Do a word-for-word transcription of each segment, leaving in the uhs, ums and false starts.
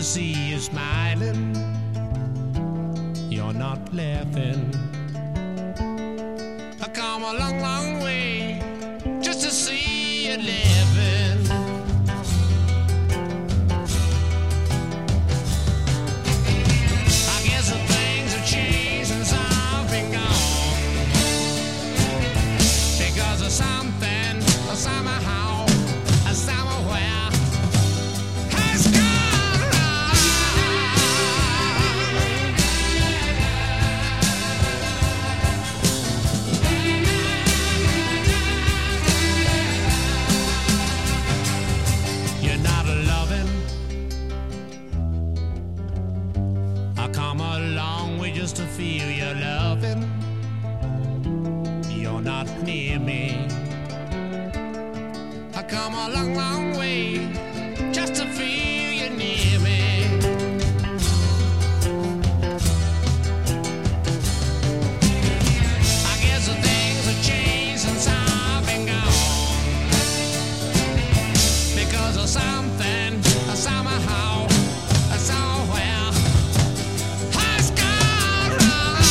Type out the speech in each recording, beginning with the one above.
see you smiling. You're not laughing. I come a long, long way just to see you living. I guess the things have changed since I've been gone, because of something, or somehow, or somewhere has gone wrong. You're not loving. I come a long way just to feel your loving. You're not near me. I come a long, long way just to feel you near me. I guess the things have changed since I've been gone, because of something, or somehow, or somewhere has gone wrong.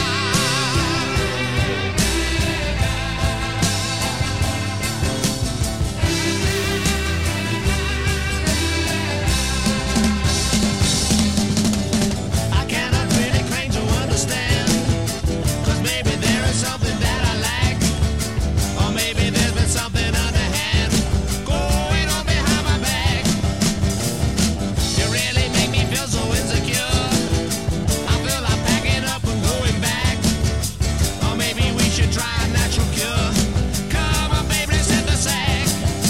I cannot really claim to understand, 'cause maybe there is something that I lack, or maybe there's been something underhand going on behind my back. You really make me feel so insecure. I feel like packing up and going back, or maybe we should try a natural cure. Come on, baby, let's hit the sack.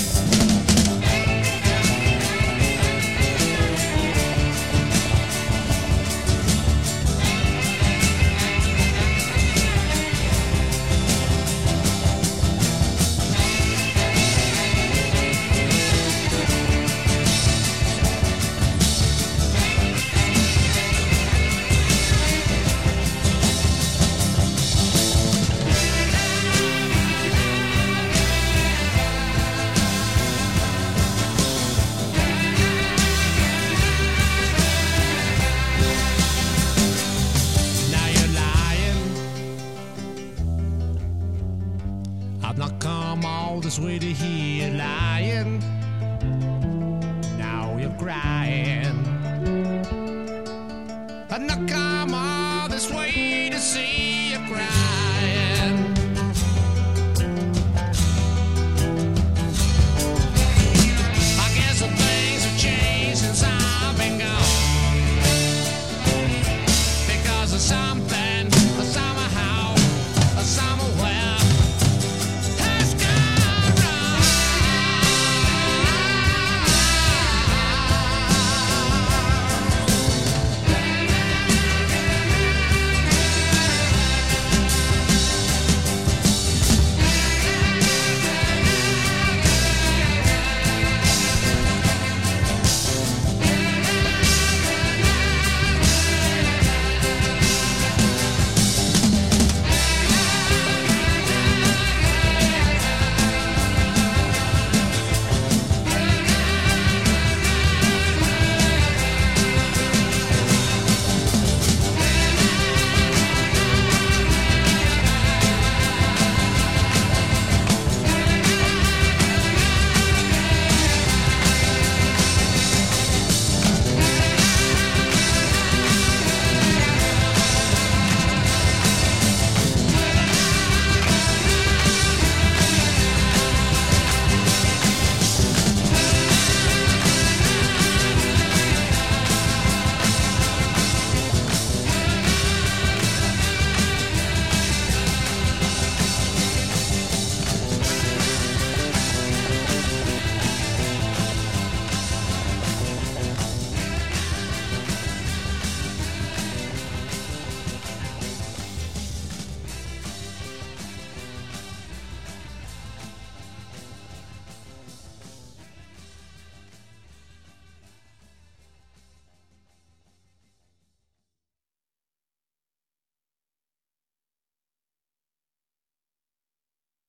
Now you're lying. I've not come all this way to hear you lying. Now you're crying. I've not come all this way to see